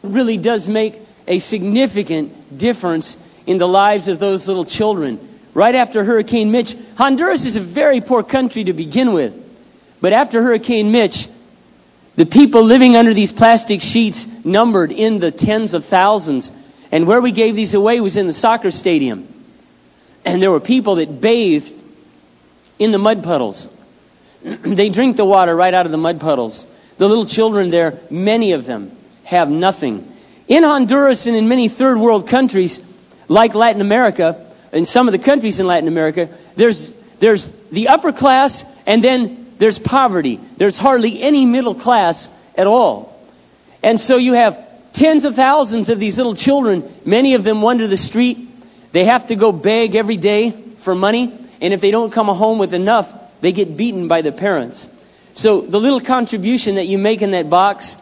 really does make a significant difference in the lives of those little children. Right after Hurricane Mitch, Honduras is a very poor country to begin with. But after Hurricane Mitch, the people living under these plastic sheets numbered in the tens of thousands. And where we gave these away was in the soccer stadium. And there were people that bathed in the mud puddles. They drink the water right out of the mud puddles. The little children there, many of them, have nothing. In Honduras and in many third world countries, like Latin America, in some of the countries in Latin America, there's the upper class and then there's poverty. There's hardly any middle class at all. And so you have tens of thousands of these little children. Many of them wander the street. They have to go beg every day for money. And if they don't come home with enough, they get beaten by the parents. So the little contribution that you make in that box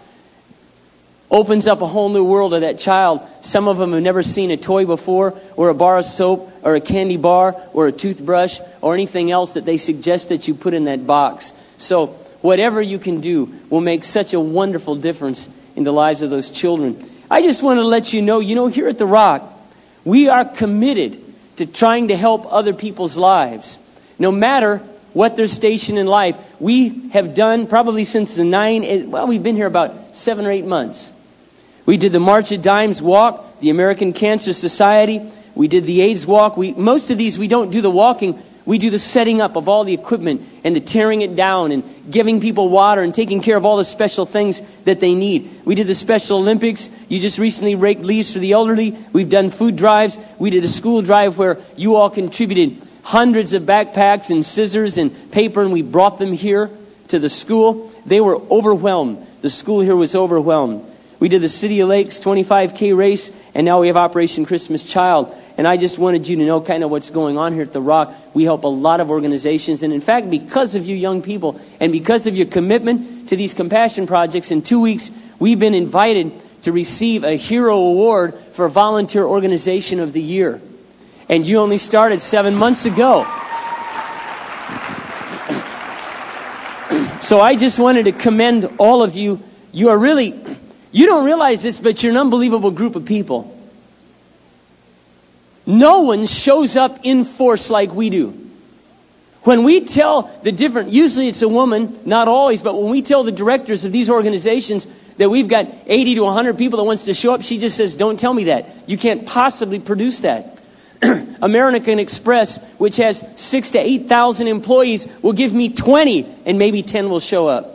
opens up a whole new world of that child. Some of them have never seen a toy before, or a bar of soap, or a candy bar, or a toothbrush, or anything else that they suggest that you put in that box. So whatever you can do will make such a wonderful difference in the lives of those children. I just want to let you know, here at The Rock, we are committed to trying to help other people's lives. No matter what their station in life. We have done probably since we've been here about 7 or 8 months. We did the March of Dimes walk, the American Cancer Society. We did the AIDS walk. Most of these we don't do the walking. We do the setting up of all the equipment and the tearing it down and giving people water and taking care of all the special things that they need. We did the Special Olympics. You just recently raked leaves for the elderly. We've done food drives. We did a school drive where you all contributed hundreds of backpacks and scissors and paper, and we brought them here to the school. They were overwhelmed. The school here was overwhelmed. We did the City of Lakes 25K race, and now we have Operation Christmas Child. And I just wanted you to know kind of what's going on here at The Rock. We help a lot of organizations. And in fact, because of you young people and because of your commitment to these compassion projects, in 2 weeks, we've been invited to receive a Hero Award for Volunteer Organization of the Year. And you only started 7 months ago. So I just wanted to commend all of you. You don't realize this, but you're an unbelievable group of people. No one shows up in force like we do. When we tell usually it's a woman, not always, but when we tell the directors of these organizations that we've got 80 to 100 people that wants to show up, she just says, don't tell me that. You can't possibly produce that. American Express, which has 6,000 to 8,000 employees, will give me 20 and maybe 10 will show up.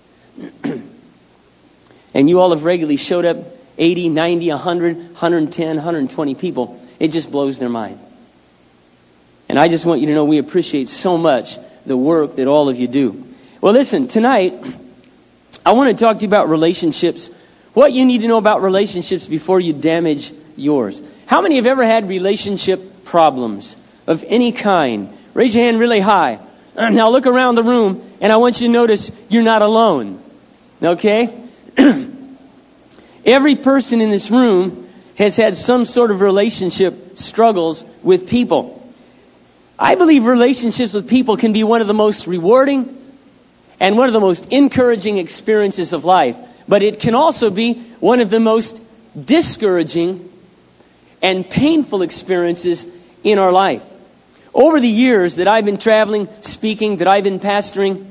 And you all have regularly showed up 80, 90, 100, 110, 120 people. It just blows their mind. And I just want you to know we appreciate so much the work that all of you do. Well, listen, tonight I want to talk to you about relationships. What you need to know about relationships before you damage yours. How many have ever had relationship problems of any kind? Raise your hand really high. Now look around the room and I want you to notice you're not alone. Okay? Every person in this room has had some sort of relationship struggles with people. I believe relationships with people can be one of the most rewarding and one of the most encouraging experiences of life. But it can also be one of the most discouraging and painful experiences in our life. Over the years that I've been traveling, speaking, that I've been pastoring,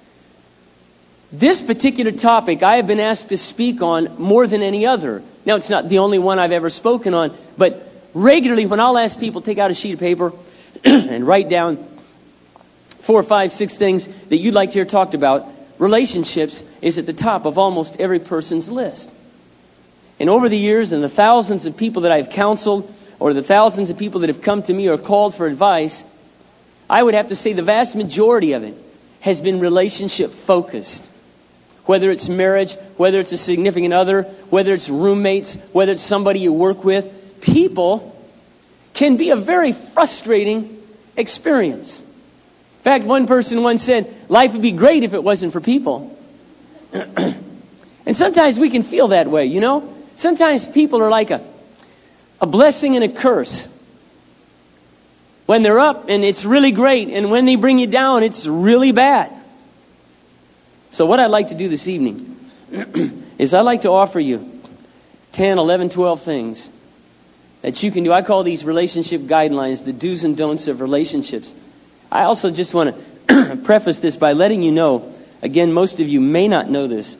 this particular topic I have been asked to speak on more than any other. Now, it's not the only one I've ever spoken on, but regularly when I'll ask people, take out a sheet of paper and write down 4, 5, 6 things that you'd like to hear talked about, relationships is at the top of almost every person's list. And over the years and the thousands of people that I've counseled or the thousands of people that have come to me or called for advice, I would have to say the vast majority of it has been relationship focused. Whether it's marriage, whether it's a significant other, whether it's roommates, whether it's somebody you work with, people can be a very frustrating experience. In fact, one person once said, life would be great if it wasn't for people. And sometimes we can feel that way, you know? Sometimes people are like a blessing and a curse. When they're up and it's really great, and when they bring you down, it's really bad. So what I'd like to do this evening is I'd like to offer you 10, 11, 12 things that you can do. I call these relationship guidelines, the do's and don'ts of relationships. I also just want to preface this by letting you know, again, most of you may not know this,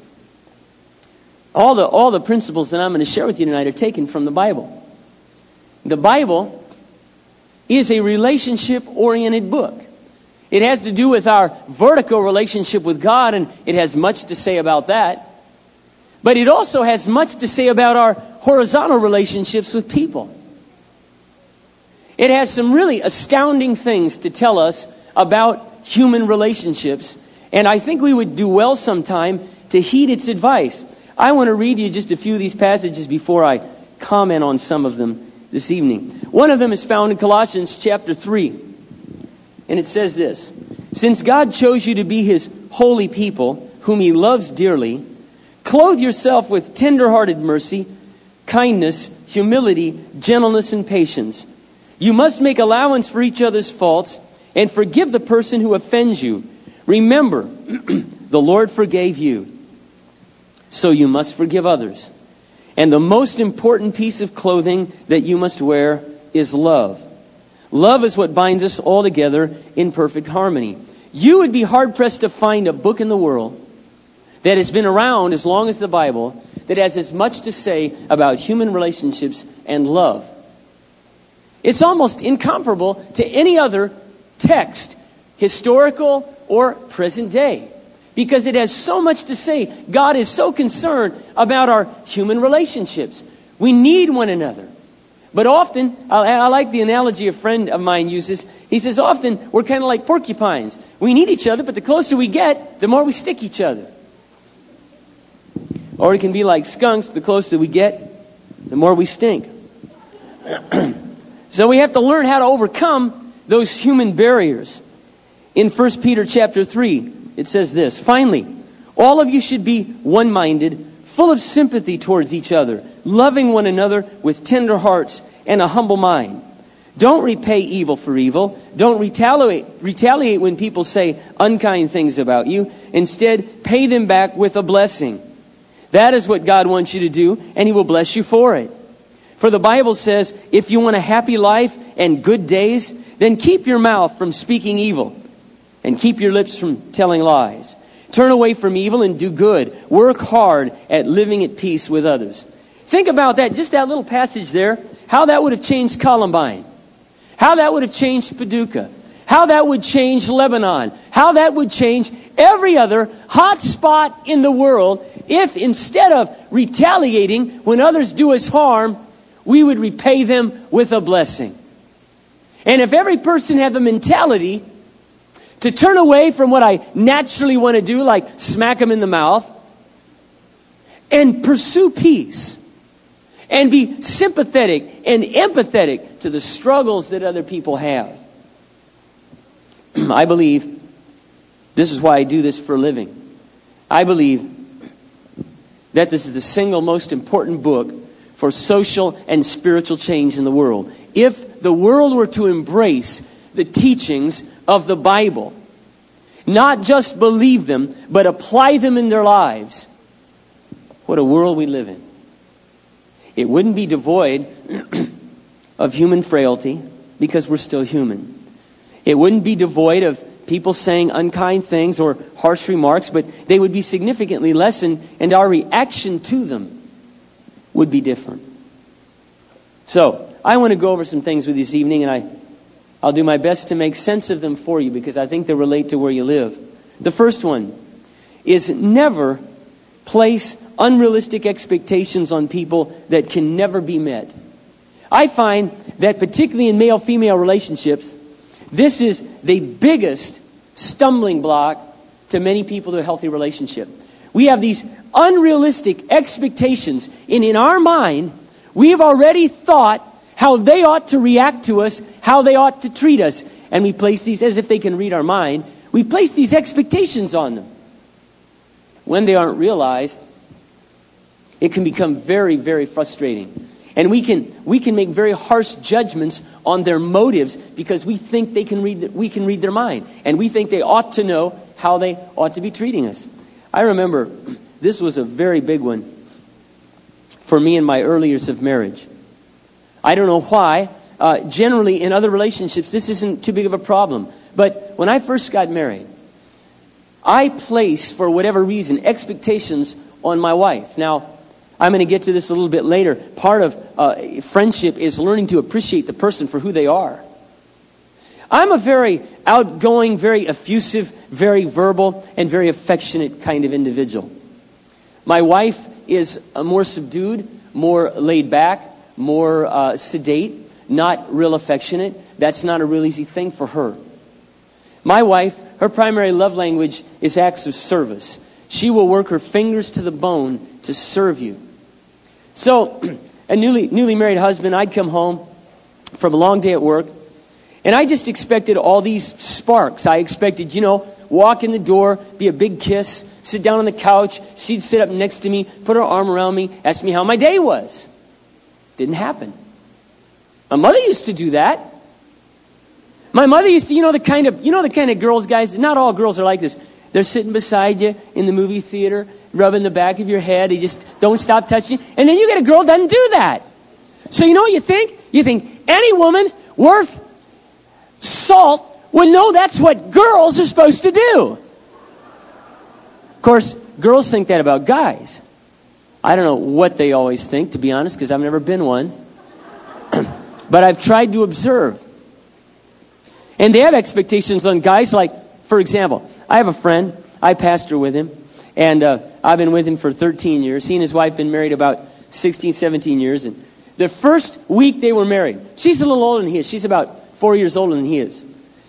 all the principles that I'm going to share with you tonight are taken from the Bible. The Bible is a relationship-oriented book. It has to do with our vertical relationship with God, and it has much to say about that. But it also has much to say about our horizontal relationships with people. It has some really astounding things to tell us about human relationships, and I think we would do well sometime to heed its advice. I want to read you just a few of these passages before I comment on some of them this evening. One of them is found in Colossians chapter 3. And it says this: "Since God chose you to be His holy people, whom He loves dearly, clothe yourself with tender-hearted mercy, kindness, humility, gentleness, and patience. You must make allowance for each other's faults and forgive the person who offends you. Remember, the Lord forgave you, so you must forgive others. And the most important piece of clothing that you must wear is love. Love is what binds us all together in perfect harmony." You would be hard-pressed to find a book in the world that has been around as long as the Bible that has as much to say about human relationships and love. It's almost incomparable to any other text, historical or present day, because it has so much to say. God is so concerned about our human relationships. We need one another. But often, I like the analogy a friend of mine uses. He says, often we're kind of like porcupines. We need each other, but the closer we get, the more we stick each other. Or it can be like skunks. The closer we get, the more we stink. So we have to learn how to overcome those human barriers. In 1 Peter chapter 3, it says this: "Finally, all of you should be one-minded, full of sympathy towards each other, loving one another with tender hearts and a humble mind. Don't repay evil for evil. Don't retaliate when people say unkind things about you. Instead, pay them back with a blessing. That is what God wants you to do, and He will bless you for it. For the Bible says, if you want a happy life and good days, then keep your mouth from speaking evil and keep your lips from telling lies. Turn away from evil and do good. Work hard at living at peace with others." Think about that, just that little passage there, how that would have changed Columbine, how that would have changed Paducah, how that would change Lebanon, how that would change every other hot spot in the world if instead of retaliating when others do us harm, we would repay them with a blessing. And if every person had the mentality to turn away from what I naturally want to do, like smack them in the mouth, and pursue peace, and be sympathetic and empathetic to the struggles that other people have. I believe, this is why I do this for a living, I believe that this is the single most important book for social and spiritual change in the world. If the world were to embrace the teachings of the Bible, not just believe them, but apply them in their lives, what a world we live in. It wouldn't be devoid of human frailty, because we're still human. It wouldn't be devoid of people saying unkind things or harsh remarks, but they would be significantly lessened, and our reaction to them would be different. So, I want to go over some things with you this evening, and I'll do my best to make sense of them for you, because I think they relate to where you live. The first one is never place unrealistic expectations on people that can never be met. I find that particularly in male-female relationships, this is the biggest stumbling block to many people to a healthy relationship. We have these unrealistic expectations, and in our mind, we have already thought how they ought to react to us, how they ought to treat us. And we place these, as if they can read our mind, we place these expectations on them. When they aren't realized, it can become very, very frustrating. And we can make very harsh judgments on their motives because we think we can read their mind. And we think they ought to know how they ought to be treating us. I remember, this was a very big one. for me in my early years of marriage. I don't know why. Generally, in other relationships, this isn't too big of a problem. But when I first got married, I placed, for whatever reason, expectations on my wife. Now, I'm going to get to this a little bit later. Part of friendship is learning to appreciate the person for who they are. I'm a very outgoing, very effusive, very verbal, and very affectionate kind of individual. My wife is more subdued, more laid back, more sedate, not real affectionate. That's not a real easy thing for her. My wife, her primary love language is acts of service. She will work her fingers to the bone to serve you. So, a newly married husband, I'd come home from a long day at work, and I just expected all these sparks. I expected, walk in the door, be a big kiss, sit down on the couch. She'd sit up next to me, put her arm around me, ask me how my day was. Didn't happen. My mother used to do that. My mother used to, the kind of girls, guys, not all girls are like this. They're sitting beside you in the movie theater, rubbing the back of your head. They just don't stop touching you. And then you get a girl that doesn't do that. So you know what you think? You think any woman worth salt would know that's what girls are supposed to do. Of course, girls think that about guys. I don't know what they always think, to be honest, because I've never been one. But I've tried to observe. And they have expectations on guys like, for example, I have a friend, I pastor with him, and I've been with him for 13 years. He and his wife have been married about 16, 17 years. And the first week they were married, she's a little older than he is. She's about 4 years older than he is.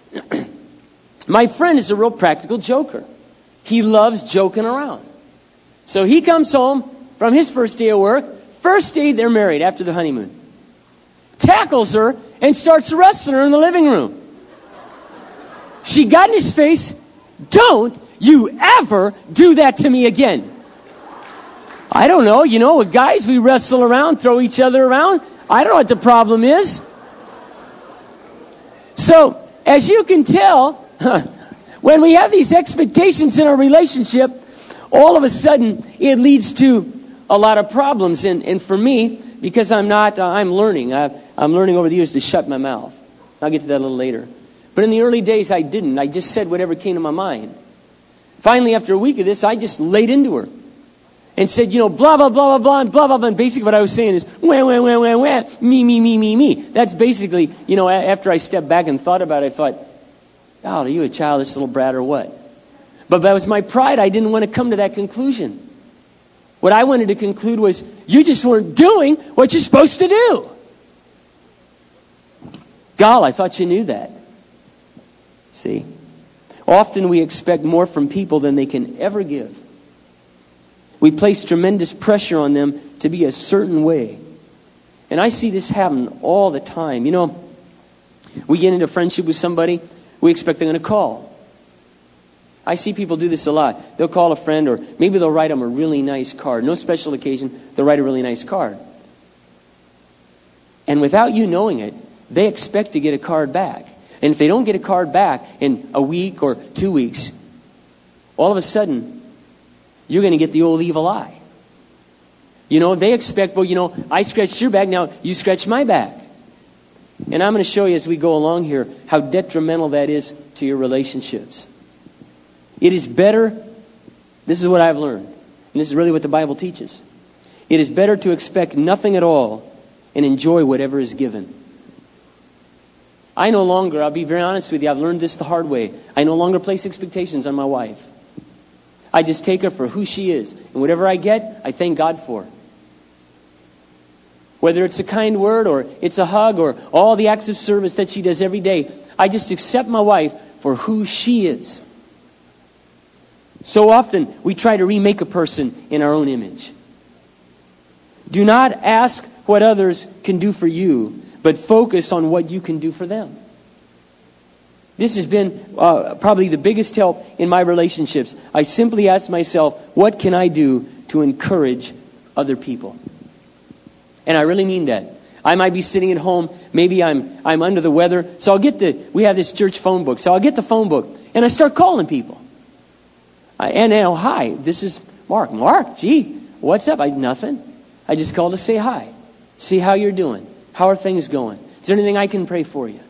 My friend is a real practical joker. He loves joking around. So he comes home from his first day of work, first day they're married after the honeymoon, tackles her and starts wrestling her in the living room. She got in his face, "Don't you ever do that to me again." I don't know, with guys we wrestle around, throw each other around. I don't know what the problem is. So, as you can tell, when we have these expectations in our relationship, all of a sudden it leads to a lot of problems. And for me, because I'm learning. I'm learning over the years to shut my mouth. I'll get to that a little later. But in the early days, I didn't. I just said whatever came to my mind. Finally, after a week of this, I just laid into her and said, blah, blah, blah, blah, blah, and blah, blah, blah. And basically what I was saying is, wah, wah, wah, wah, wah, me. That's basically, after I stepped back and thought about it, I thought, "Oh, are you a childish little brat or what?" But that was my pride. I didn't want to come to that conclusion. What I wanted to conclude was, you just weren't doing what you're supposed to do. Gol, I thought you knew that. See? Often we expect more from people than they can ever give. We place tremendous pressure on them to be a certain way. And I see this happen all the time. We get into friendship with somebody, we expect they're going to call. I see people do this a lot. They'll call a friend, or maybe they'll write them a really nice card. No special occasion, they'll write a really nice card. And without you knowing it, they expect to get a card back. And if they don't get a card back in a week or 2 weeks, all of a sudden, you're going to get the old evil eye. They expect, I scratched your back, now you scratch my back. And I'm going to show you as we go along here how detrimental that is to your relationships. It is better, this is what I've learned, and this is really what the Bible teaches. It is better to expect nothing at all and enjoy whatever is given. I no longer, I'll be very honest with you, I've learned this the hard way. I no longer place expectations on my wife. I just take her for who she is. And whatever I get, I thank God for. Whether it's a kind word or it's a hug or all the acts of service that she does every day, I just accept my wife for who she is. So often we try to remake a person in our own image. Do not ask what others can do for you, but focus on what you can do for them. This has been probably the biggest help in my relationships. I simply ask myself, what can I do to encourage other people? And I really mean that. I might be sitting at home, maybe I'm under the weather, so we have this church phone book, so I'll get the phone book, and I start calling people. Hi, this is Mark. Mark, gee, what's up? Nothing. I just called to say hi. See how you're doing. How are things going? Is there anything I can pray for you?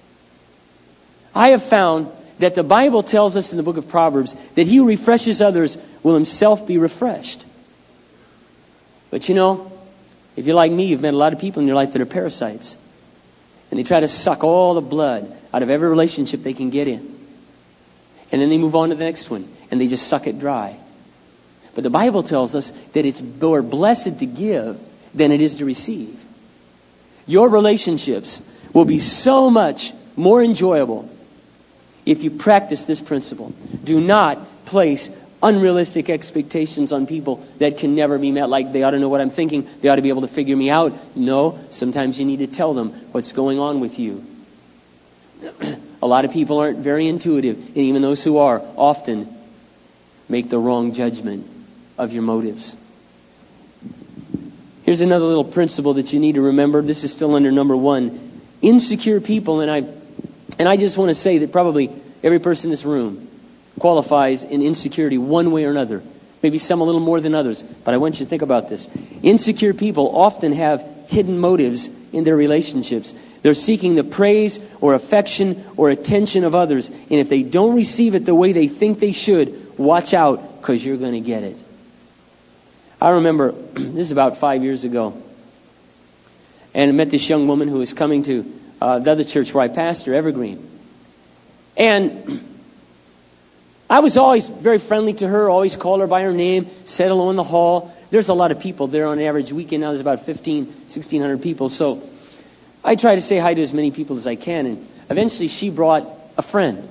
I have found that the Bible tells us in the book of Proverbs that he who refreshes others will himself be refreshed. But you know, if you're like me, you've met a lot of people in your life that are parasites. And they try to suck all the blood out of every relationship they can get in. And then they move on to the next one, and they just suck it dry. But the Bible tells us that it's more blessed to give than it is to receive. Your relationships will be so much more enjoyable if you practice this principle. Do not place unrealistic expectations on people that can never be met, like they ought to know what I'm thinking, they ought to be able to figure me out. No, sometimes you need to tell them what's going on with you. A lot of people aren't very intuitive, and even those who are often make the wrong judgment of your motives. Here's another little principle that you need to remember. This is still under number 1. Insecure people, and I just want to say that probably every person in this room qualifies in insecurity one way or another. Maybe some a little more than others, but I want you to think about this. Insecure people often have hidden motives in their relationships. They're seeking the praise or affection or attention of others, and if they don't receive it the way they think they should, watch out, because you're going to get it. I remember, this is about 5 years ago, and I met this young woman who was coming to the other church where I pastor, Evergreen. And I was always very friendly to her, always called her by her name, said hello in the hall. There's a lot of people there on an average weekend. Now there's about 1,600 people. So I try to say hi to as many people as I can. And eventually she brought a friend.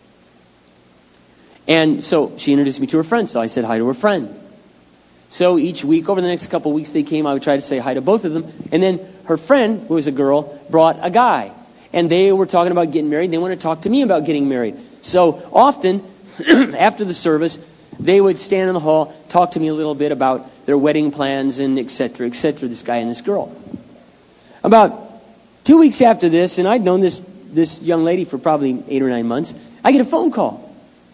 And so she introduced me to her friend. So I said hi to her friend. So each week, over the next couple of weeks they came, I would try to say hi to both of them. And then her friend, who was a girl, brought a guy. And they were talking about getting married. They wanted to talk to me about getting married. So often, after the service, they would stand in the hall, talk to me a little bit about their wedding plans and et cetera, this guy and this girl. About 2 weeks after this, and I'd known this young lady for probably 8 or 9 months, I get a phone call.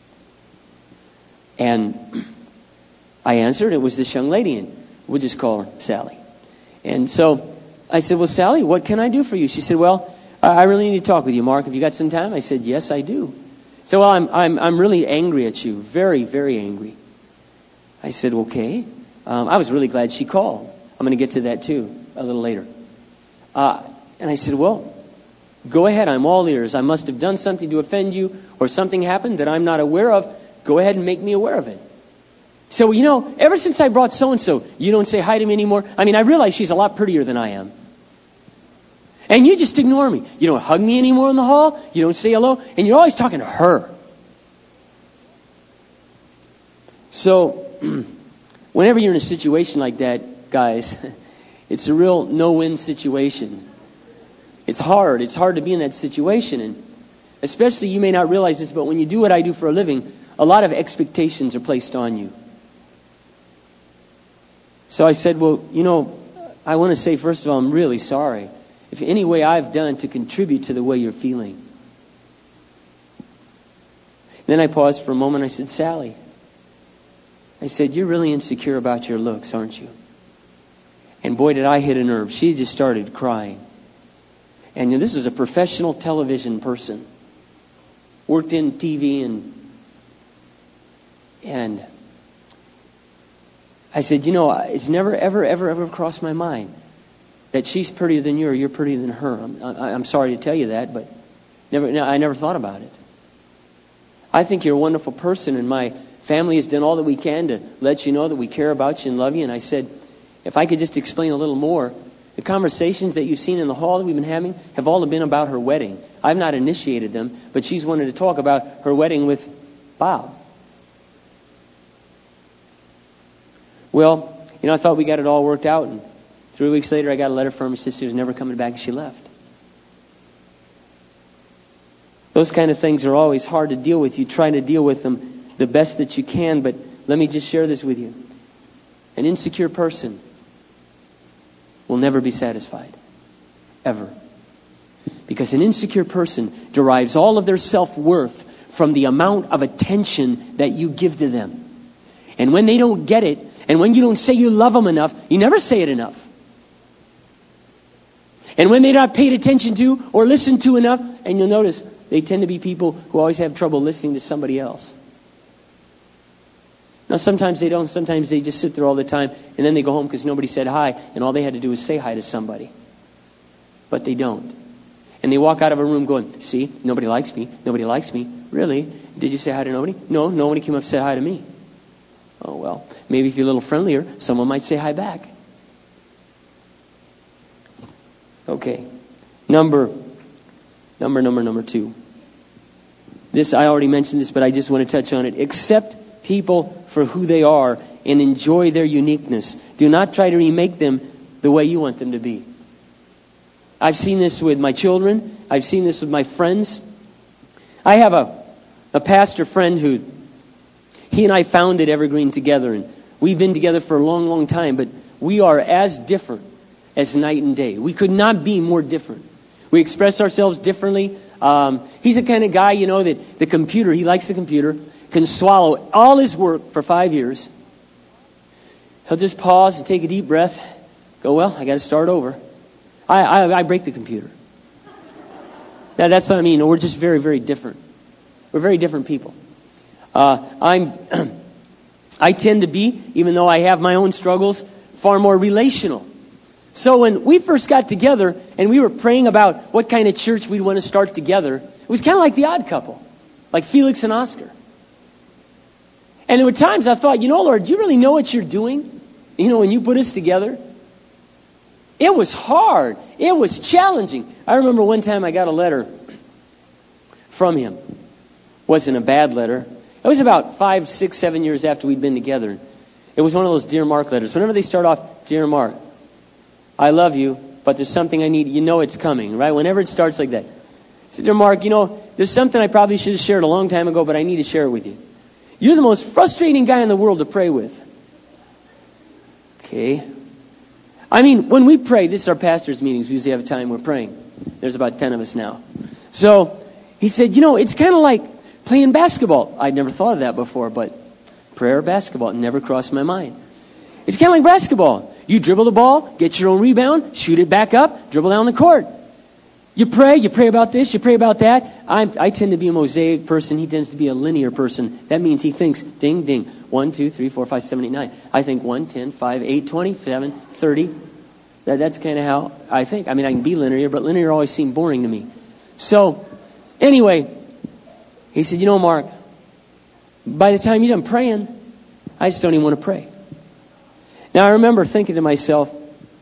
And I answered. It was this young lady, and we'll just call her Sally. And so I said, well, Sally, what can I do for you? She said, well, I really need to talk with you, Mark. Have you got some time? I said, yes, I do. So, well, I'm really angry at you. Very, very angry. I said, okay. I was really glad she called. I'm going to get to that too a little later. And I said, well, go ahead. I'm all ears. I must have done something to offend you, or something happened that I'm not aware of. Go ahead and make me aware of it. So, you know, ever since I brought so-and-so, you don't say hi to me anymore. I mean, I realize she's a lot prettier than I am. And you just ignore me. You don't hug me anymore in the hall. You don't say hello. And you're always talking to her. So, whenever you're in a situation like that, guys, it's a real no-win situation. It's hard. It's hard to be in that situation. And especially, you may not realize this, but when you do what I do for a living, a lot of expectations are placed on you. So I said, well, you know, I want to say, first of all, I'm really sorry if any way I've done to contribute to the way you're feeling. Then I paused for a moment. I said, Sally, I said, you're really insecure about your looks, aren't you? And boy, did I hit a nerve. She just started crying. And this was a professional television person. Worked in TV and I said, you know, it's never, ever, ever, ever crossed my mind that she's prettier than you or you're prettier than her. I'm sorry to tell you that, but I never thought about it. I think you're a wonderful person, and my family has done all that we can to let you know that we care about you and love you. And I said, if I could just explain a little more, the conversations that you've seen in the hall that we've been having have all been about her wedding. I've not initiated them, but she's wanted to talk about her wedding with Bob. Well, you know, I thought we got it all worked out, and 3 weeks later I got a letter from her. She said she was never coming back, and she left. Those kind of things are always hard to deal with. You try to deal with them the best that you can, but let me just share this with you. An insecure person will never be satisfied. Ever. Because an insecure person derives all of their self-worth from the amount of attention that you give to them. And when they don't get it, And when you don't say you love them enough, you never say it enough. And when they're not paid attention to or listened to enough, and you'll notice they tend to be people who always have trouble listening to somebody else. Now, sometimes they don't. Sometimes they just sit there all the time, and then they go home because nobody said hi, and all they had to do was say hi to somebody. But they don't. And they walk out of a room going, see, nobody likes me. Nobody likes me. Really? Did you say hi to nobody? No, nobody came up and said hi to me. Oh, well, maybe if you're a little friendlier, someone might say hi back. Okay. Number 2. This, I already mentioned this, but I just want to touch on it. Accept people for who they are and enjoy their uniqueness. Do not try to remake them the way you want them to be. I've seen this with my children. I've seen this with my friends. I have a pastor friend who, he and I founded Evergreen together, and we've been together for a long, long time, but we are as different as night and day. We could not be more different. We express ourselves differently. He's the kind of guy, that the computer, he likes the computer, can swallow all his work for 5 years. He'll just pause and take a deep breath, go, well, I got to start over. I break the computer. Now, that's what I mean. We're just very, very different. We're very different people. I tend to be, even though I have my own struggles, far more relational. So when we first got together and we were praying about what kind of church we'd want to start together, it was kind of like the Odd Couple, like Felix and Oscar. And there were times I thought, Lord, do you really know what you're doing? When you put us together? It was hard. It was challenging. I remember one time I got a letter from him. It wasn't a bad letter. It was about 5, 6, 7 years after we'd been together. It was one of those Dear Mark letters. Whenever they start off, Dear Mark, I love you, but there's something I need. It's coming, right? Whenever it starts like that. I said, Dear Mark, there's something I probably should have shared a long time ago, but I need to share it with you. You're the most frustrating guy in the world to pray with. Okay. I mean, when we pray, this is our pastor's meetings. We usually have a time we're praying. There's about 10 of us now. So he said, it's kind of like playing basketball. I'd never thought of that before, but prayer, basketball, never crossed my mind. It's kind of like basketball. You dribble the ball, get your own rebound, shoot it back up, dribble down the court. You pray about this, you pray about that. I tend to be a mosaic person. He tends to be a linear person. That means he thinks, ding, ding, 1, 2, 3, 4, 5, 7, 8, 9. I think 1, 10, 5, 8, 20, 7, 30. That's kind of how I think. I mean, I can be linear, but linear always seemed boring to me. So, anyway, he said, Mark, by the time you're done praying, I just don't even want to pray. Now, I remember thinking to myself,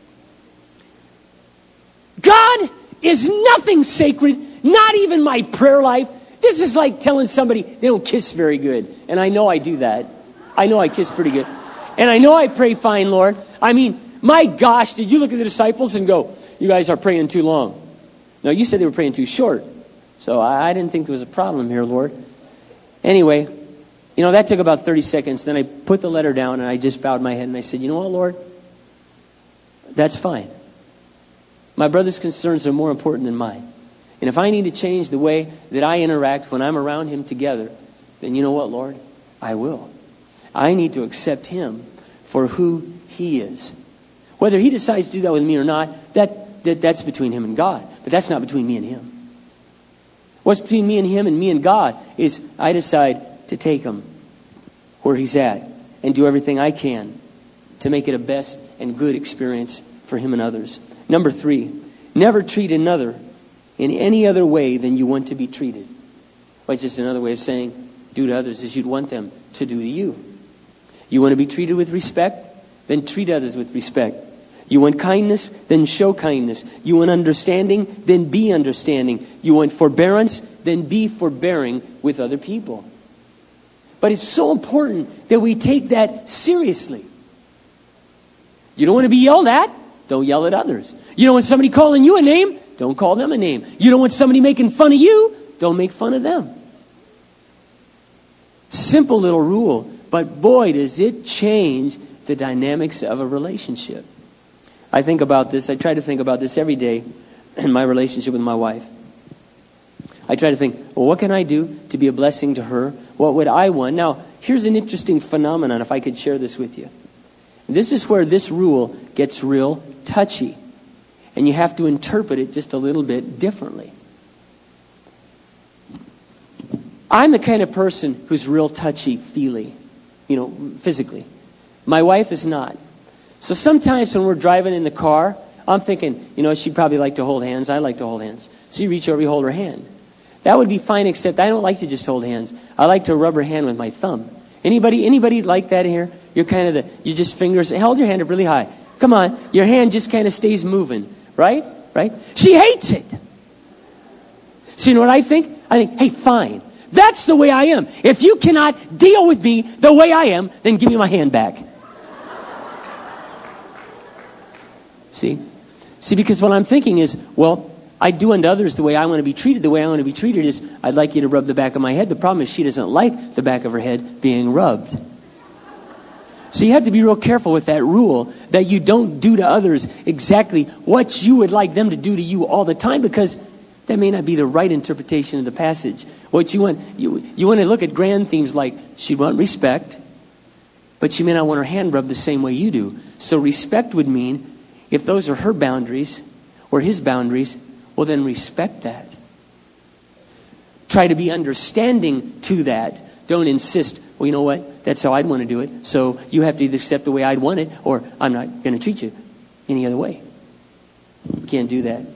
God is nothing sacred, not even my prayer life. This is like telling somebody they don't kiss very good. And I know I do that. I know I kiss pretty good. And I know I pray fine, Lord. I mean, my gosh, did you look at the disciples and go, you guys are praying too long? No, you said they were praying too short. So I didn't think there was a problem here, Lord. Anyway, that took about 30 seconds. Then I put the letter down and I just bowed my head and I said, you know what, Lord? That's fine. My brother's concerns are more important than mine. And if I need to change the way that I interact when I'm around him together, then you know what, Lord? I will. I need to accept him for who he is. Whether he decides to do that with me or not, that's between him and God. But that's not between me and him. What's between me and him and me and God is I decide to take him where he's at and do everything I can to make it a best and good experience for him and others. Number 3, never treat another in any other way than you want to be treated. Well, it's just another way of saying do to others as you'd want them to do to you. You want to be treated with respect? Then treat others with respect. You want kindness? Then show kindness. You want understanding? Then be understanding. You want forbearance? Then be forbearing with other people. But it's so important that we take that seriously. You don't want to be yelled at? Don't yell at others. You don't want somebody calling you a name? Don't call them a name. You don't want somebody making fun of you? Don't make fun of them. Simple little rule, but boy, does it change the dynamics of a relationship. I think about this. I try to think about this every day in my relationship with my wife. I try to think, well, what can I do to be a blessing to her? What would I want? Now, here's an interesting phenomenon, if I could share this with you. This is where this rule gets real touchy. And you have to interpret it just a little bit differently. I'm the kind of person who's real touchy-feely, physically. My wife is not. So sometimes when we're driving in the car, I'm thinking, she'd probably like to hold hands. I like to hold hands. So you reach over, you hold her hand. That would be fine, except I don't like to just hold hands. I like to rub her hand with my thumb. Anybody like that here? You're kind of you just fingers, hold your hand up really high. Come on, your hand just kind of stays moving, right? Right? She hates it. So you know what I think? I think, hey, fine. That's the way I am. If you cannot deal with me the way I am, then give me my hand back. See, because what I'm thinking is, well, I do unto others the way I want to be treated. The way I want to be treated is, I'd like you to rub the back of my head. The problem is she doesn't like the back of her head being rubbed. So you have to be real careful with that rule that you don't do to others exactly what you would like them to do to you all the time, because that may not be the right interpretation of the passage. What you want to look at grand themes like she'd want respect, but she may not want her hand rubbed the same way you do. So respect would mean, if those are her boundaries or his boundaries, well then respect that. Try to be understanding to that. Don't insist, well, you know what, that's how I'd want to do it, so you have to either accept the way I'd want it, or I'm not going to treat you any other way. You can't do that.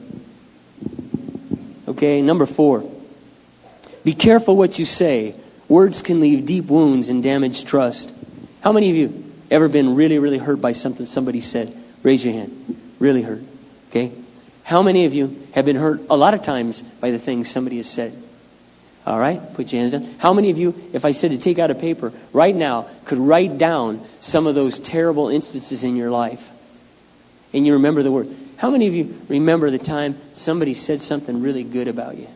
Okay, number 4. Be careful what you say. Words can leave deep wounds and damage trust. How many of you ever been really, really hurt by something somebody said? Raise your hand. Really hurt. Okay? How many of you have been hurt a lot of times by the things somebody has said? All right? Put your hands down. How many of you, if I said to take out a paper right now, could write down some of those terrible instances in your life? And you remember the word. How many of you remember the time somebody said something really good about you?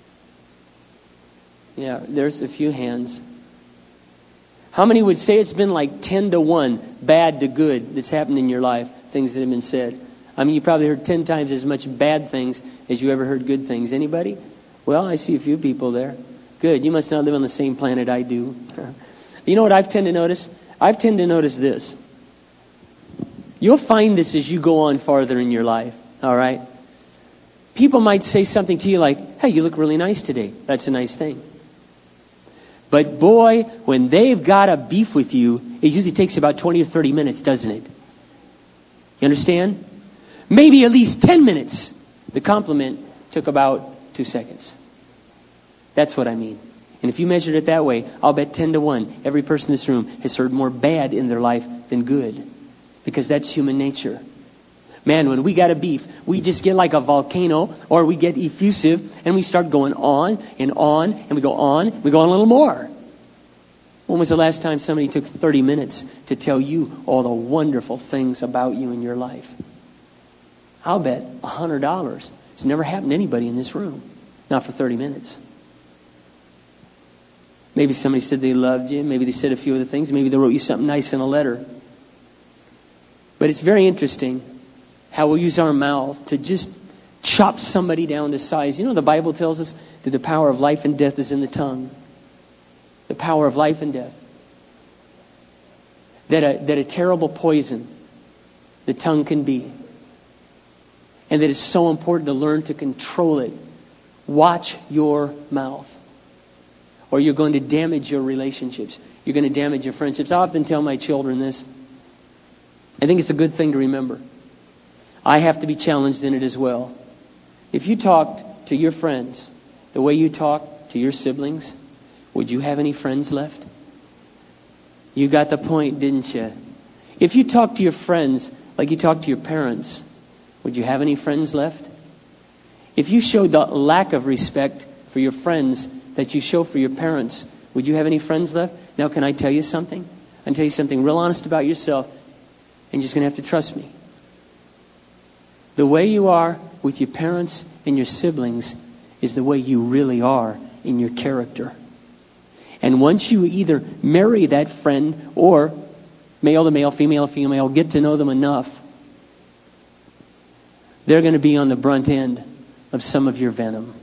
Yeah, there's a few hands. How many would say it's been like 10-1, bad to good, that's happened in your life, things that have been said? I mean, you probably heard 10 times as much bad things as you ever heard good things. Anybody? Well, I see a few people there. Good. You must not live on the same planet I do. You know what I've tend to notice? I've tend to notice this. You'll find this as you go on farther in your life. All right? People might say something to you like, hey, you look really nice today. That's a nice thing. But boy, when they've got a beef with you, it usually takes about 20 or 30 minutes, doesn't it? You understand? Maybe at least 10 minutes. The compliment took about 2 seconds. That's what I mean. And if you measured it that way, I'll bet 10-1, every person in this room has heard more bad in their life than good. Because that's human nature. Man, when we got a beef, we just get like a volcano, or we get effusive, and we start going on, and we go on a little more. When was the last time somebody took 30 minutes to tell you all the wonderful things about you in your life? I'll bet $100. It's never happened to anybody in this room. Not for 30 minutes. Maybe somebody said they loved you. Maybe they said a few other things. Maybe they wrote you something nice in a letter. But it's very interesting how we'll use our mouth to just chop somebody down to size. You know, the Bible tells us that the power of life and death is in the tongue. The power of life and death. That a terrible poison the tongue can be. And that it's so important to learn to control it. Watch your mouth. Or you're going to damage your relationships. You're going to damage your friendships. I often tell my children this. I think it's a good thing to remember. I have to be challenged in it as well. If you talked to your friends the way you talk to your siblings, would you have any friends left? You got the point, didn't you? If you talk to your friends like you talk to your parents, would you have any friends left? If you showed the lack of respect for your friends that you show for your parents, would you have any friends left? Now, can I tell you something? I can tell you something real honest about yourself, and you're just going to have to trust me. The way you are with your parents and your siblings is the way you really are in your character. And once you either marry that friend or male to male, female to female, get to know them enough, they're going to be on the brunt end of some of your venom.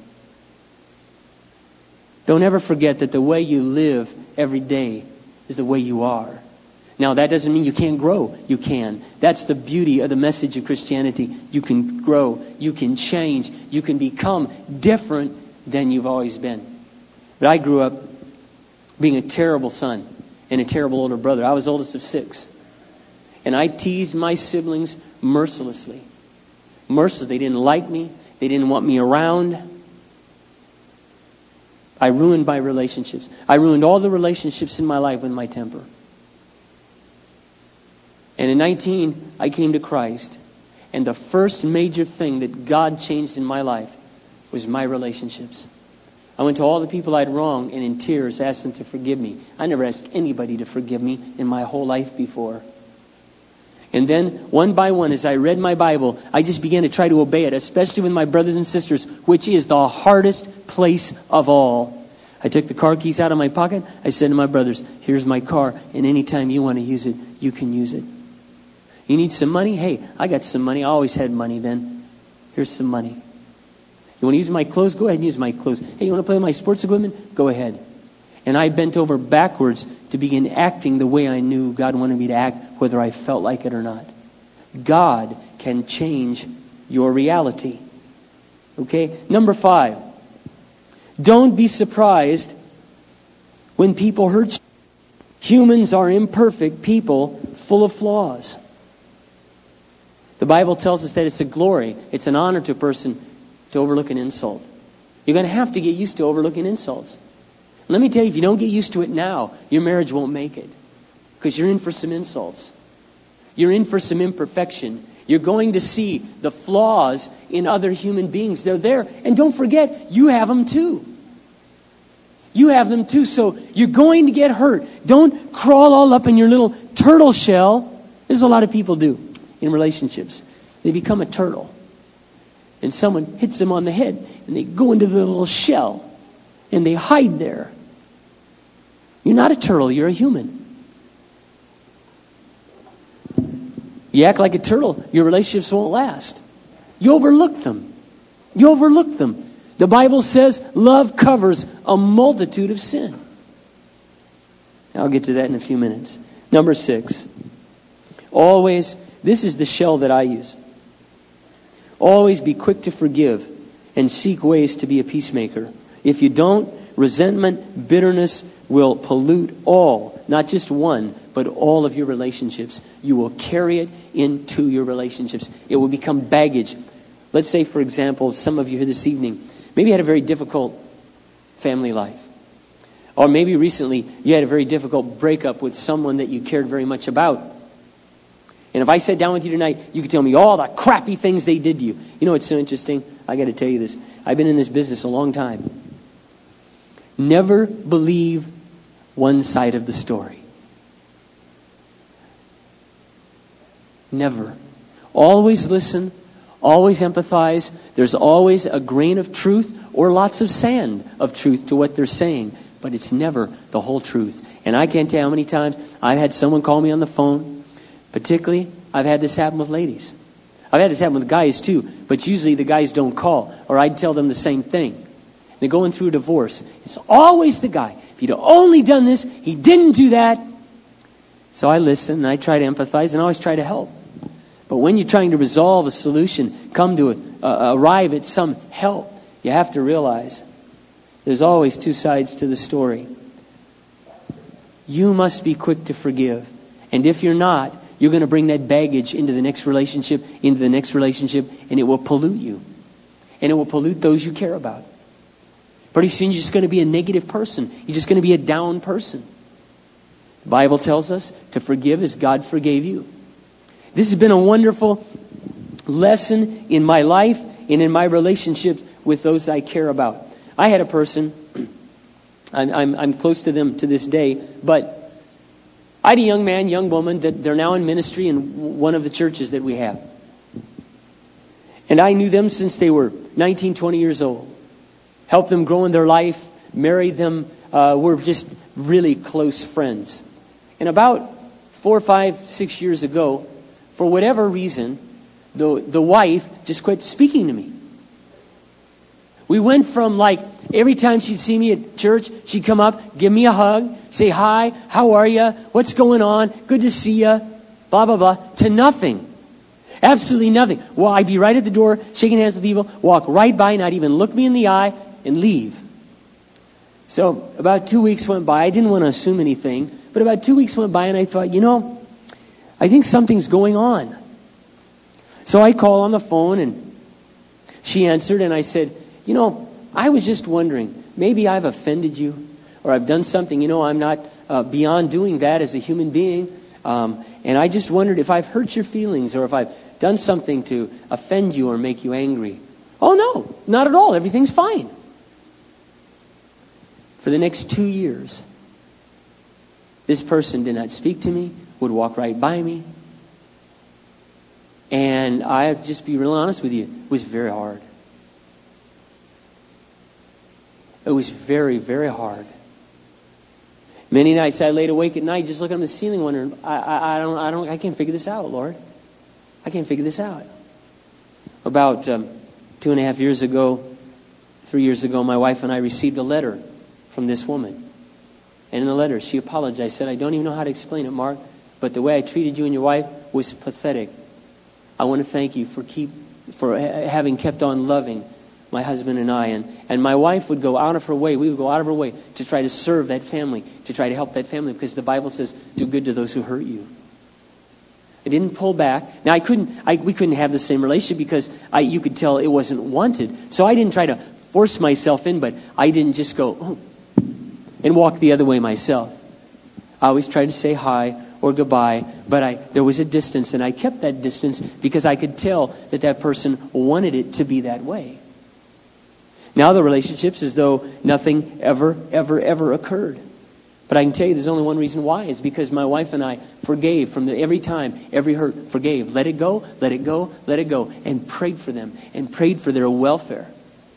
Don't ever forget that the way you live every day is the way you are. Now, that doesn't mean you can't grow. You can. That's the beauty of the message of Christianity. You can grow. You can change. You can become different than you've always been. But I grew up being a terrible son and a terrible older brother. I was oldest of 6. And I teased my siblings mercilessly. Mercilessly. They didn't like me. They didn't want me around. I ruined my relationships. I ruined all the relationships in my life with my temper. And in 19, I came to Christ. And the first major thing that God changed in my life was my relationships. I went to all the people I'd wronged and in tears asked them to forgive me. I never asked anybody to forgive me in my whole life before. And then, one by one, as I read my Bible, I just began to try to obey it, especially with my brothers and sisters, which is the hardest place of all. I took the car keys out of my pocket. I said to my brothers, here's my car, and anytime you want to use it, you can use it. You need some money? Hey, I got some money. I always had money then. Here's some money. You want to use my clothes? Go ahead and use my clothes. Hey, you want to play with my sports equipment? Go ahead. And I bent over backwards to begin acting the way I knew God wanted me to act, whether I felt like it or not. God can change your reality. Okay? Number 5. Don't be surprised when people hurt you. Humans are imperfect people full of flaws. The Bible tells us that it's a glory, it's an honor to a person to overlook an insult. You're going to have to get used to overlooking insults. Let me tell you, if you don't get used to it now, your marriage won't make it. Because you're in for some insults. You're in for some imperfection. You're going to see the flaws in other human beings. They're there. And don't forget, you have them too. You have them too. So you're going to get hurt. Don't crawl all up in your little turtle shell. This is what a lot of people do in relationships. They become a turtle. And someone hits them on the head. And they go into the little shell. And they hide there. You're not a turtle. You're a human. You act like a turtle, your relationships won't last. You overlook them. You overlook them. The Bible says love covers a multitude of sin. I'll get to that in a few minutes. Number 6. Always, this is the shell that I use. Always be quick to forgive and seek ways to be a peacemaker. If you don't, resentment, bitterness will pollute all, not just one, but all of your relationships. You will carry it into your relationships. It will become baggage. Let's say, for example, some of you here this evening, maybe had a very difficult family life. Or maybe recently you had a very difficult breakup with someone that you cared very much about. And if I sat down with you tonight, you could tell me all the crappy things they did to you. You know what's so interesting? I got to tell you this. I've been in this business a long time. Never believe one side of the story. Never. Always listen. Always empathize. There's always a grain of truth or lots of sand of truth to what they're saying. But it's never the whole truth. And I can't tell you how many times I've had someone call me on the phone. Particularly, I've had this happen with ladies. I've had this happen with guys too. But usually the guys don't call. Or I'd tell them the same thing. They're going through a divorce. It's always the guy. If he'd only done this, he didn't do that. So I listen and I try to empathize and I always try to help. But when you're trying to resolve a solution, arrive at some help, you have to realize there's always two sides to the story. You must be quick to forgive. And if you're not, you're going to bring that baggage into the next relationship, and it will pollute you. And it will pollute those you care about. Pretty soon you're just going to be a negative person. You're just going to be a down person. The Bible tells us to forgive as God forgave you. This has been a wonderful lesson in my life and in my relationships with those I care about. I had a person, I'm close to them to this day, but I had a young man, young woman, that they're now in ministry in one of the churches that we have. And I knew them since they were 19, 20 years old. Helped them grow in their life, married them. We're just really close friends. And about 4, 5, 6 years ago, for whatever reason, the wife just quit speaking to me. We went from like, every time she'd see me at church, she'd come up, give me a hug, say hi, how are you, what's going on, good to see you, blah, blah, blah, to nothing. Absolutely nothing. Well, I'd be right at the door, shaking hands with people, walk right by, not even look me in the eye, and leave. So about 2 weeks went by. I didn't want to assume anything, but about 2 weeks went by, and I thought, I think something's going on. So I called on the phone, and she answered, and I said, I was just wondering, maybe I've offended you, or I've done something. I'm not beyond doing that as a human being, and I just wondered if I've hurt your feelings, or if I've done something to offend you or make you angry. Oh, no, not at all. Everything's fine. For the next 2 years, this person did not speak to me, would walk right by me. And I'll just be real honest with you, it was very hard. It was very, very hard. Many nights I laid awake at night just looking at the ceiling wondering, I can't figure this out, Lord. I can't figure this out. About 2.5 years ago, 3 years ago, my wife and I received a letter from this woman. And in the letter, she apologized. Said, I don't even know how to explain it, Mark, but the way I treated you and your wife was pathetic. I want to thank you for having kept on loving my husband and I. And my wife would go out of her way, we would go out of her way to try to serve that family, to try to help that family, because the Bible says, do good to those who hurt you. I didn't pull back. Now, we couldn't have the same relationship because you could tell it wasn't wanted. So I didn't try to force myself in, but I didn't just go, and walk the other way myself. I always tried to say hi or goodbye, but there was a distance, and I kept that distance because I could tell that person wanted it to be that way. Now the relationship's as though nothing ever occurred. But I can tell you there's only one reason why. It's because my wife and I forgave from every time, every hurt, forgave. Let it go, let it go, let it go. And prayed for them and prayed for their welfare.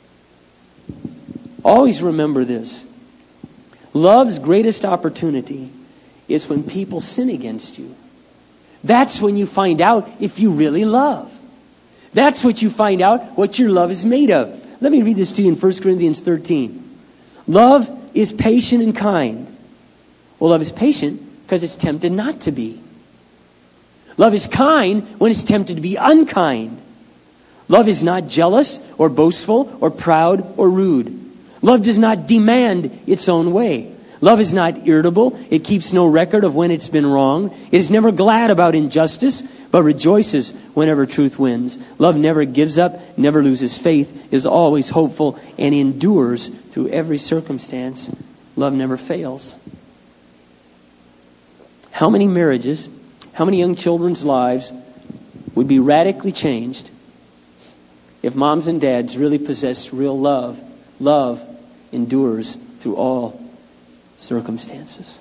Always remember this. Love's greatest opportunity is when people sin against you. That's when you find out if you really love. That's what you find out what your love is made of. Let me read this to you in 1 Corinthians 13. Love is patient and kind. Well, love is patient because it's tempted not to be. Love is kind when it's tempted to be unkind. Love is not jealous or boastful or proud or rude. Love does not demand its own way. Love is not irritable. It keeps no record of when it's been wrong. It is never glad about injustice, but rejoices whenever truth wins. Love never gives up, never loses faith, is always hopeful, and endures through every circumstance. Love never fails. How many marriages, how many young children's lives would be radically changed if moms and dads really possessed real love? Love endures through all circumstances.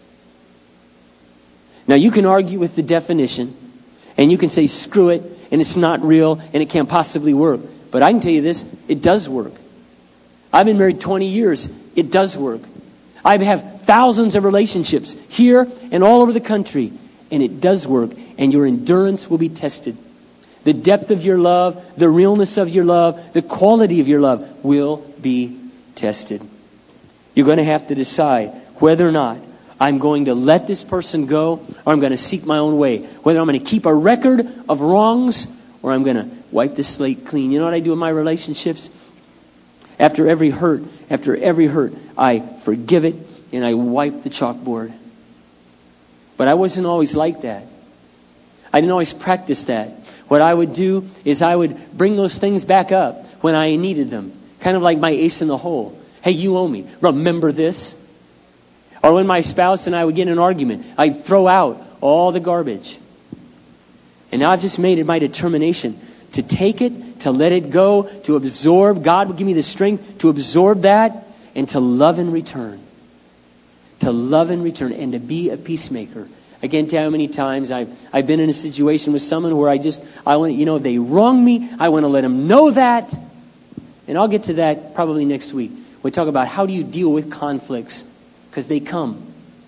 Now you can argue with the definition, and you can say screw it, and it's not real, and it can't possibly work. But I can tell you this, it does work. I've been married 20 years. It does work. I have thousands of relationships here and all over the country, and it does work, and your endurance will be tested. The depth of your love, the realness of your love, the quality of your love will be tested. You're going to have to decide whether or not I'm going to let this person go, or I'm going to seek my own way. Whether I'm going to keep a record of wrongs, or I'm going to wipe the slate clean. You know what I do in my relationships? After every hurt, I forgive it and I wipe the chalkboard. But I wasn't always like that. I didn't always practice that. What I would do is I would bring those things back up when I needed them. Kind of like my ace in the hole. Hey, you owe me. Remember this? Or when my spouse and I would get in an argument, I'd throw out all the garbage. And now I've just made it my determination to take it, to let it go, to absorb. God would give me the strength to absorb that and to love in return. To love in return and to be a peacemaker. I can't tell you how many times I've been in a situation with someone where they wrong me. I want to let them know that. And I'll get to that probably next week. We talk about how do you deal with conflicts, because they come.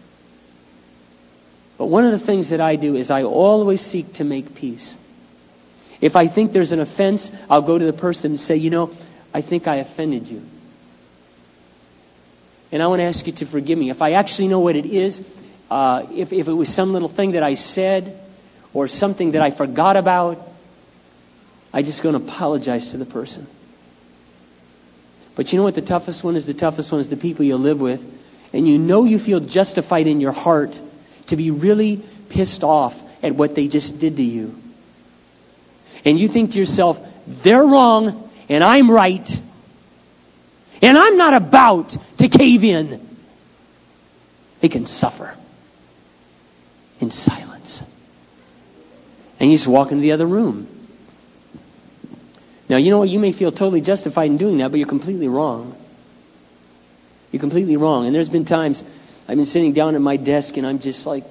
But one of the things that I do is I always seek to make peace. If I think there's an offense, I'll go to the person and say, I think I offended you. And I want to ask you to forgive me. If I actually know what it is, if it was some little thing that I said or something that I forgot about, I'm just going to apologize to the person. But you know what the toughest one is? The toughest one is the people you live with. And you know you feel justified in your heart to be really pissed off at what they just did to you. And you think to yourself, they're wrong and I'm right. And I'm not about to cave in. They can suffer in silence. And you just walk into the other room. Now, you know what? You may feel totally justified in doing that, but you're completely wrong. You're completely wrong. And there's been times I've been sitting down at my desk and I'm just like,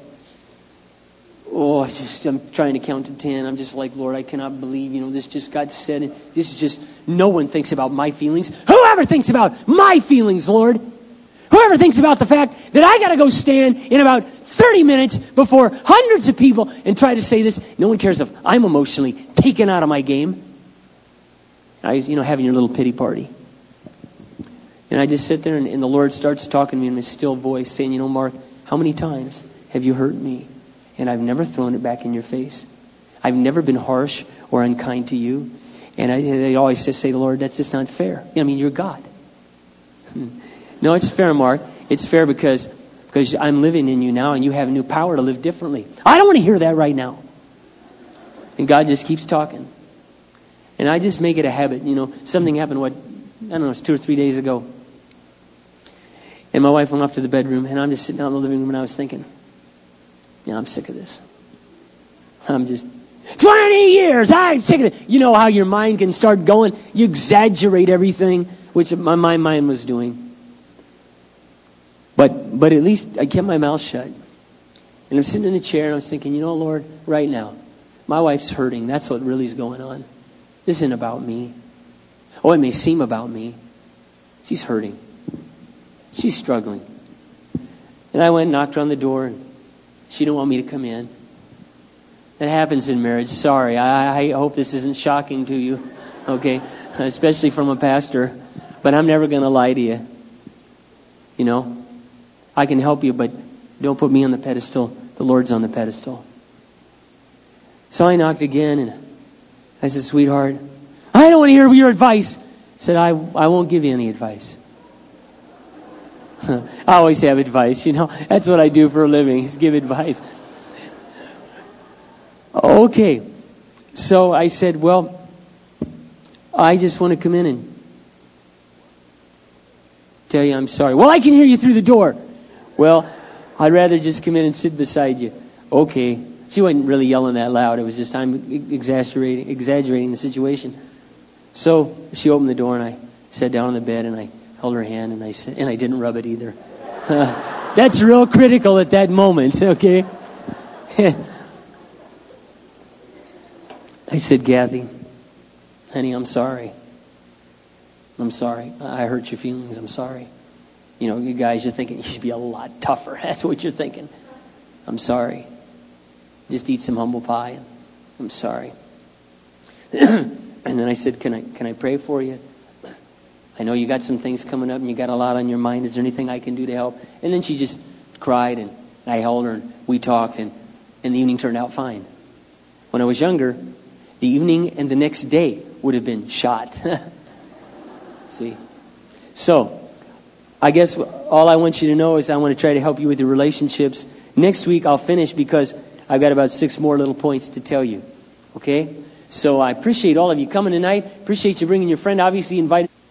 I'm trying to count to 10. I'm just like, Lord, I cannot believe, this just got said. And this is just, no one thinks about my feelings. Whoever thinks about my feelings, Lord. Whoever thinks about the fact that I got to go stand in about 30 minutes before hundreds of people and try to say this. No one cares if I'm emotionally taken out of my game. Having your little pity party. And I just sit there and the Lord starts talking to me in a still voice saying, Mark, how many times have you hurt me? And I've never thrown it back in your face. I've never been harsh or unkind to you. And I always say to the Lord, that's just not fair. You're God. No, it's fair, Mark. It's fair because I'm living in you now and you have new power to live differently. I don't want to hear that right now. And God just keeps talking. And I just make it a habit. Something happened, it's 2 or 3 days ago. And my wife went off to the bedroom, and I'm just sitting down in the living room, and I was thinking, I'm sick of this. I'm just, 20 years, I'm sick of it. You know how your mind can start going? You exaggerate everything, which my mind was doing. But at least I kept my mouth shut. And I'm sitting in the chair, and I was thinking, Lord, right now, my wife's hurting. That's what really is going on. This isn't about me. Oh, it may seem about me. She's hurting. She's struggling. And I went and knocked on the door, and she didn't want me to come in. That happens in marriage. Sorry, I hope this isn't shocking to you, okay? Especially from a pastor. But I'm never going to lie to you. I can help you, but don't put me on the pedestal. The Lord's on the pedestal. So I knocked again, and I said, sweetheart, I don't want to hear your advice. I said, I won't give you any advice. I always have advice, That's what I do for a living, is give advice. Okay. So I said, well, I just want to come in and tell you I'm sorry. Well, I can hear you through the door. Well, I'd rather just come in and sit beside you. Okay. She wasn't really yelling that loud. It was just I'm exaggerating the situation. So she opened the door and I sat down on the bed and I held her hand and I said, and I didn't rub it either. That's real critical at that moment, okay? I said, Kathy, honey, I'm sorry. I'm sorry. I hurt your feelings. I'm sorry. You guys are thinking you should be a lot tougher. That's what you're thinking. I'm sorry. Just eat some humble pie. I'm sorry. And then I said, can I pray for you? I know you got some things coming up and you got a lot on your mind. Is there anything I can do to help? And then she just cried and I held her and we talked and the evening turned out fine. When I was younger, the evening and the next day would have been shot. See? So, I guess all I want you to know is I want to try to help you with your relationships. Next week I'll finish because I've got about 6 more little points to tell you. Okay? So I appreciate all of you coming tonight. Appreciate you bringing your friend. Obviously invited.